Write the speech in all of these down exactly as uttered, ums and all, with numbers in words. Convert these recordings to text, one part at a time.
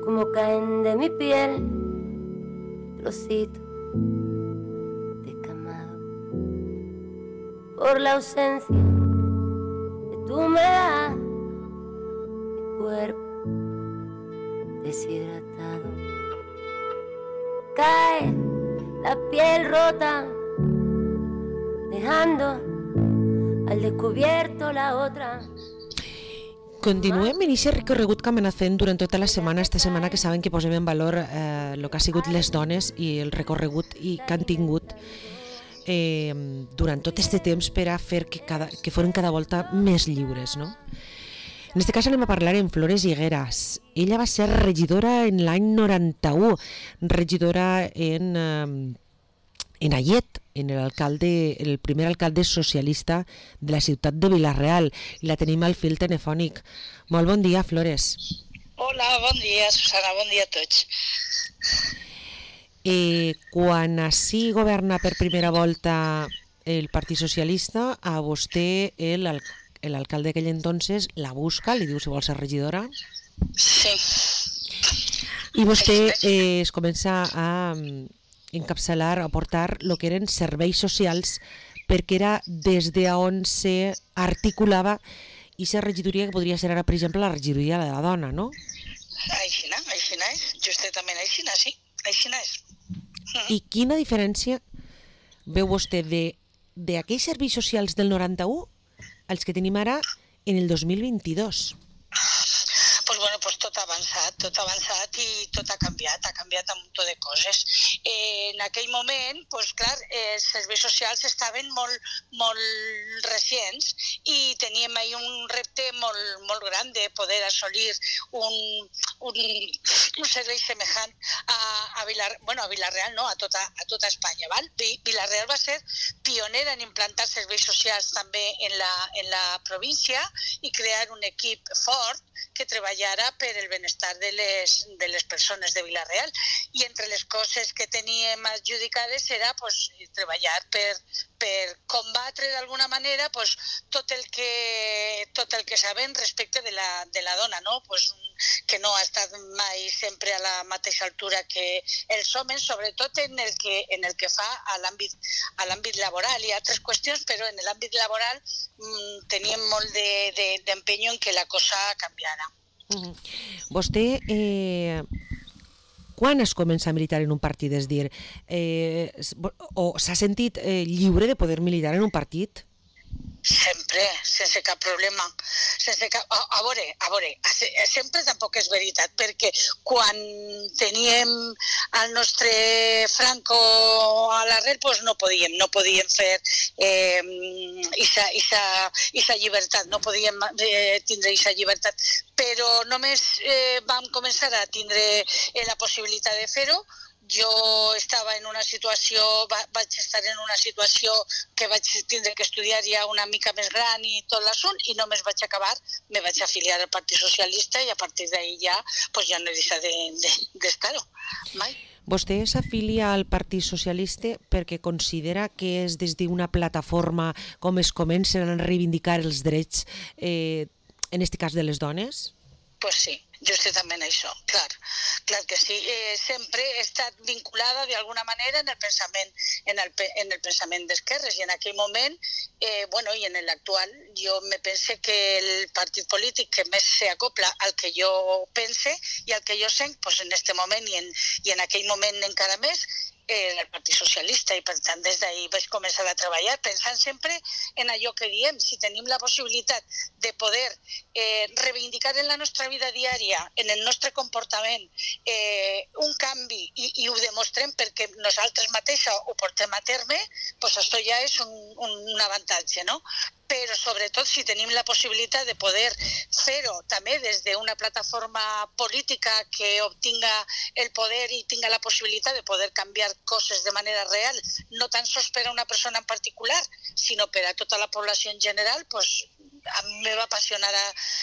como caen de mi piel trocitos descamados por la ausencia de tu humedad, mi cuerpo deshidratado, cae la piel rota, dejando al descubierto la otra. Continuem en aquest recorregut que hem anat fent durant tota la setmana, esta setmana que saben que posem en valor eh, el que ha sigut les dones i el recorregut i que han tingut eh, durant tot aquest temps per a fer que, cada, que foren cada volta més lliures, no? En aquest cas anem a parlar en Flores Higueras. Ella va ser regidora en l'any noranta-u, regidora en, eh, en Ayet, en el, alcalde, el primer alcalde socialista de la ciutat de Vila-real, i la tenim al fil telefònic. Molt bon dia, Flores. Hola, bon dia, Susana, bon dia a tots. Eh, quan així governa per primera volta el Partit Socialista, a vostè el, el alcalde d'aquell entonces la busca, li diu si vol ser regidora. Sí. I vostè eh, es comença a encapçalar, a portar el que eren serveis socials, perquè era des d'on se articulava i la regidoria que podria ser ara, per exemple, la regidoria de la dona, no? Aixina, aixina és, justament aixina, sí, aixina és. I quina diferència veu vostè d'aquells serveis socials del noranta-u als que tenim ara en el dos mil vint-i-dos? Pues bueno, pues tot ha avançat, tot ha avançat i tot ha canviat, ha canviat un munt de coses. Eh, en aquell moment, pues clar, eh, els serveis socials estaven molt, molt recents i teníem ahí un repte molt, molt gran de poder assolir un, un, un servei semejant a, a, Vilar, bueno, a Vila-real, no, a tota, a tota Espanya. Val? Vila-real va ser pionera en implantar serveis socials també en la, en la província i crear un equip fort que treballara per el benestar de les, de les persones de Vila-real. I entre les coses que teníem adjudicades era pues, treballar per, per combatre d'alguna manera pues, tot, el que, tot el que sabem respecte de la, de la dona, no? Pues, que no ha estat mai sempre a la mateixa altura que els homes, sobretot en el que, en el que fa a l'àmbit, a l'àmbit laboral. Hi ha altres qüestions, però en l'àmbit laboral mmm, teníem molt de, de, d'empenyo en que la cosa canviara. Uh-huh. Vostè, eh, quan es comença a militar en un partit? És dir, eh, o s'ha sentit eh, lliure de poder militar en un partit? Sempre, sense cap problema. Sense cap... A, a veure, a veure, sempre tampoc és veritat, perquè quan teníem el nostre Franco a l'arrel, doncs no podíem, no podíem fer eh, isa, isa, isa llibertat, no podíem eh, tindre isa llibertat, però només eh, vam començar a tindre eh, la possibilitat de fer-ho. Jo estava en una situació, vaig estar en una situació que vaig tindre que estudiar ja una mica més gran i tot l'assunt, i només vaig acabar, me vaig afiliar al Partit Socialista i a partir d'ahir ja, pues ja no he deixat d'estar-ho, mai. Vostè s'afilia al Partit Socialista perquè considera que és des d'una plataforma com es comencen a reivindicar els drets, eh, en aquest cas de les dones? Pues sí, justament això, clar, clar que sí. Eh, sempre he estat vinculada d'alguna manera en el pensament, en el, en el pensament d'esquerres, i en aquell moment, eh, bueno, i en l'actual, jo me pense que el partit polític que més s'acopla al que jo pense i al que jo sent, pues en este moment i en, i en aquell moment encara més, en el Partit Socialista, i per tant des d'ahir vaig començar a treballar pensant sempre en allò que diem. Si tenim la possibilitat de poder eh, reivindicar en la nostra vida diària, en el nostre comportament, eh, un canvi, i, i ho demostrem perquè nosaltres mateixes ho portem a terme, doncs això ja és un, un, un avantatge, no? Però sobretot si tenim la possibilitat de poder fer-ho també des d'una plataforma política que obtinga el poder i tinga la possibilitat de poder canviar coses de manera real, no tan sols per a una persona en particular, sinó per a tota la població en general, doncs a mi me va apassionar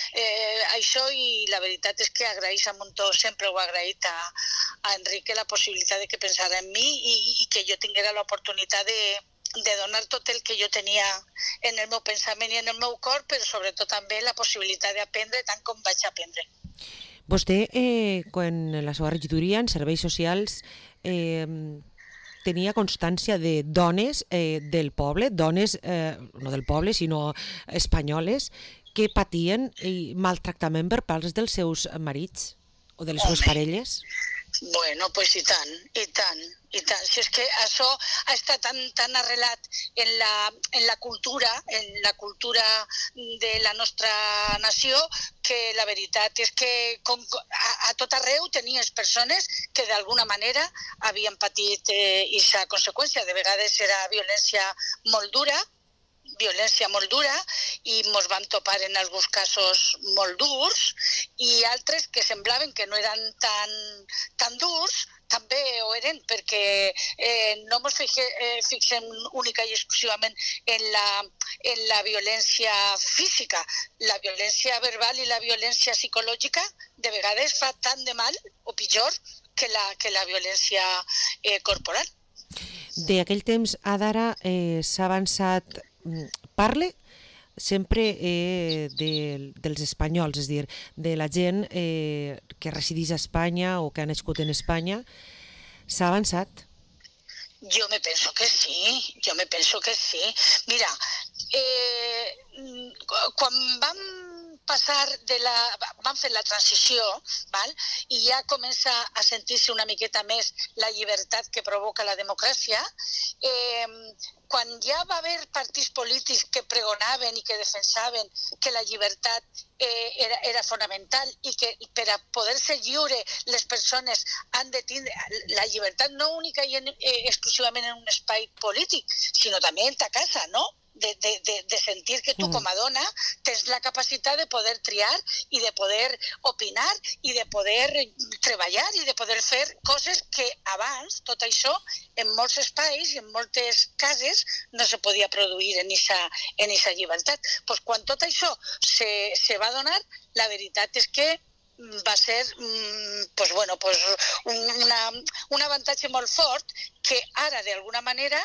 eh, això, i la veritat és que agraïs a Montó, sempre ho he agraït a, a Enrique la possibilitat de que pensara en mi i, i que jo tinguera l'oportunitat de de donar tot el que jo tenia en el meu pensament i en el meu cor, però sobretot també la possibilitat d'aprendre tant com vaig aprendre. Vostè, eh, quan la seva regidoria en serveis socials, eh, tenia constància de dones eh, del poble, dones, eh, no del poble, sinó espanyoles, que patien eh, maltractament per part dels seus marits o de les Home. seves parelles? Bueno, pues i tant, i tant, i tant. Si és que això ha estat tan, tan arrelat en la, en la cultura, en la cultura de la nostra nació, que la veritat és que com, a, a tot arreu tenies persones que d'alguna manera havien patit aquesta eh, conseqüència. De vegades era violència molt dura, violència molt dura, i ens vam topar en alguns casos molt durs, i altres que semblaven que no eren tan, tan durs, també ho eren, perquè eh, no ens eh, fixem única i exclusivament en la, en la violència física. La violència verbal i la violència psicològica de vegades fa tant de mal o pitjor que la, que la violència eh, corporal. D'aquell temps a d'ara eh, s'ha avançat. Parle sempre eh, de, dels espanyols, és a dir, de la gent eh, que resideix a Espanya o que ha nascut en Espanya. S'ha avançat? Jo me penso que sí, jo me penso que sí. Mira, eh, quan vam passar de la... vam fer la transició, val? I ja comença a sentir-se una miqueta més la llibertat que provoca la democràcia, eh, quan ja va haver partits polítics que pregonaven i que defensaven que la llibertat eh, era, era fonamental i que per a poder ser lliure les persones han de tindre la llibertat no única i en, eh, exclusivament en un espai polític, sinó també en ta casa, no? De, de, de, de sentir que tu com a dona tens la capacitat de poder triar i de poder opinar i de poder treballar i de poder fer coses que abans, tot això, en molts espais i en moltes cases no se podia produir en esa, en esa llibertat. Pues quan tot això se, se va donar, la veritat és que va ser pues bueno, pues una, un avantatge molt fort que ara d'alguna manera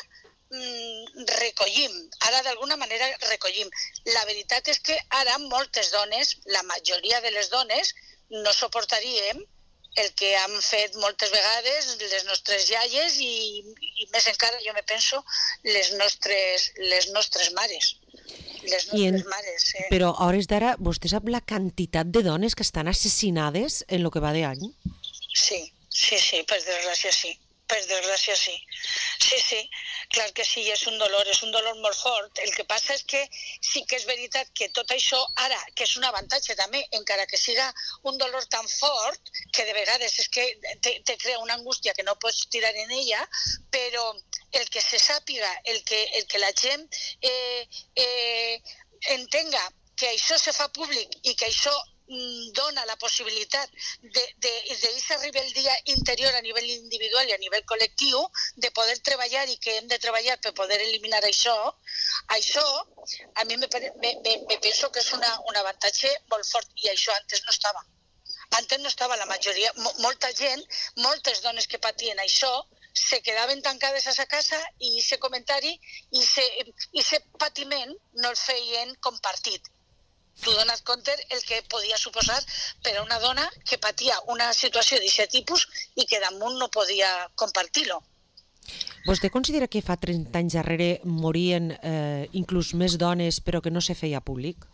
recollim, ara d'alguna manera recollim. La veritat és que ara moltes dones, la majoria de les dones, no suportaríem el que han fet moltes vegades les nostres iaies i, i més encara, jo me penso, les nostres, les nostres mares. Les nostres en, mares. Eh? Però a hores d'ara, vostè sap la quantitat de dones que estan assassinades en lo que va d'any? Sí, sí, sí, per desgràcia sí. Per desgràcia sí. Sí, sí, clar que sí, és un dolor, és un dolor molt fort. El que passa és que sí que és veritat que tot això ara, que és un avantatge també, encara que siga un dolor tan fort, que de vegades és que te, te crea una angústia que no pots tirar en ella, però el que se sàpiga, el que, el que la gent eh, eh, entenga que això se fa públic i que això dona la possibilitat d'aquesta rebel·lia interior a nivell individual i a nivell col·lectiu de poder treballar i que hem de treballar per poder eliminar això, això a mi me, me, me, me penso que és una, un avantatge molt fort i això antes no estava. Antes no estava la majoria, molta gent, moltes dones que patien això, se quedaven tancades a sa casa i aquest comentari i aquest patiment no el feien compartit. Tu dones compte el que podia suposar per a una dona que patia una situació d'aquest tipus i que damunt no podia compartir-lo. Vostè considera que fa trenta anys darrere morien eh, inclús més dones però que no se feia públic?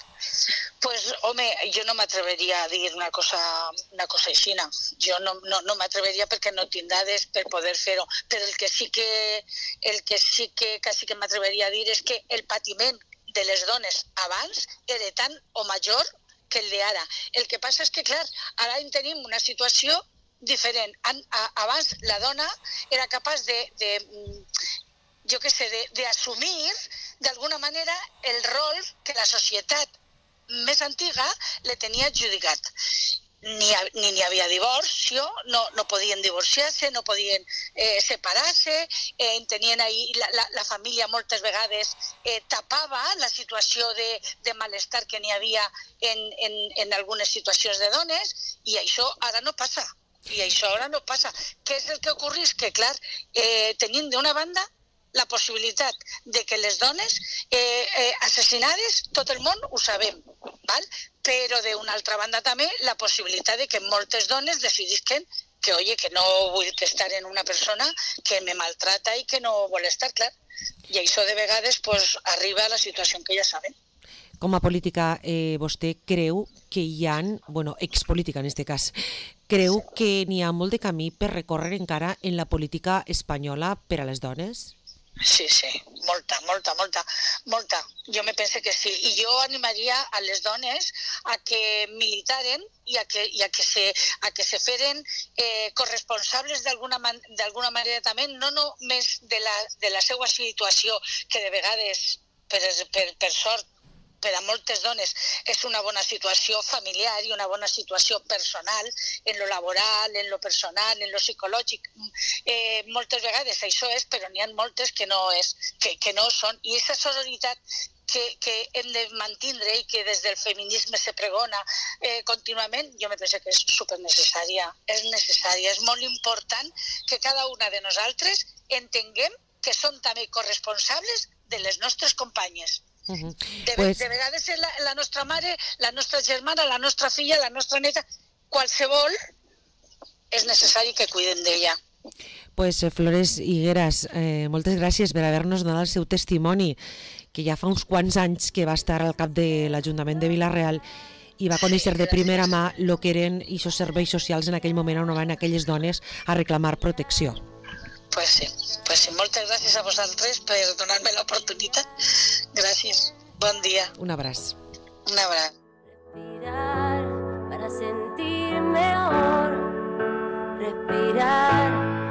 Pues, home, jo no m'atreveria a dir una cosa, una cosa així. Jo no, no, no m'atreveria perquè no tinc dades per poder fer-ho. Però el que sí que, el que sí que quasi que m'atreveria a dir és que el patiment de les dones abans era tan o major que el d'ara. El que passa és que, clar, ara tenim una situació diferent. Abans la dona era capaç de, de jo què sé, d'assumir d'alguna manera el rol que la societat més antiga le tenia adjudicat. Ni n'hi havia divorcio, no, no podien divorciar-se, no podien eh, separar-se, eh, tenien ahí, la, la, la família moltes vegades eh, tapava la situació de, de malestar que n'hi havia en, en, en algunes situacions de dones i això ara no passa. I això ara no passa. Què és el que ocorreix? Que, clar, eh, tenim d'una banda la possibilitat de que les dones eh, eh, assassinades, tot el món ho sabem, val? Però d'una altra banda també la possibilitat de que moltes dones decidisquen que, oye, que no vull estar en una persona que me maltrata i que no vol estar, clar. I això de vegades pues, arriba a la situació que ja sabem. Com a política, eh, vostè creu que hi ha, bueno, expolítica en aquest cas, creu que n'hi ha molt de camí per recórrer encara en la política espanyola per a les dones? Sí, sí, molta, molta, molta, molta. Jo me pense que sí. I jo animaria a les dones a que militaren i a que, i a que, se, a que se feren eh, corresponsables d'alguna man, d'alguna manera també, no només de la, de la seva situació, que de vegades, per, per, per sort, per a moltes dones és una bona situació familiar i una bona situació personal, en lo laboral, en lo personal, en lo psicològic. Eh, moltes vegades això és, però n'hi ha moltes que no, és, que, que no són. I aquesta sororitat que, que hem de mantindre i que des del feminisme se pregona eh, contínuament, jo me penso que és supernecessària. És necessària, és molt important que cada una de nosaltres entenguem que som també corresponsables de les nostres companyes. Uh-huh. De, pues... de vegades és la, la nostra mare, la nostra germana, la nostra filla, la nostra neta, qualsevol és necessari que cuidem d'ella. Pues Flores Higueras, eh, moltes gràcies per haver-nos donat el seu testimoni, que ja fa uns quants anys que va estar al cap de l'Ajuntament de Vila-real i va conèixer de primera mà el que eren aquests serveis socials en aquell moment on van aquelles dones a reclamar protecció. Pues sí, pues sí. Moltes gràcies a vosaltres per donar-me l'oportunitat. Gràcies. Bon dia. Un abraç. Un abraç.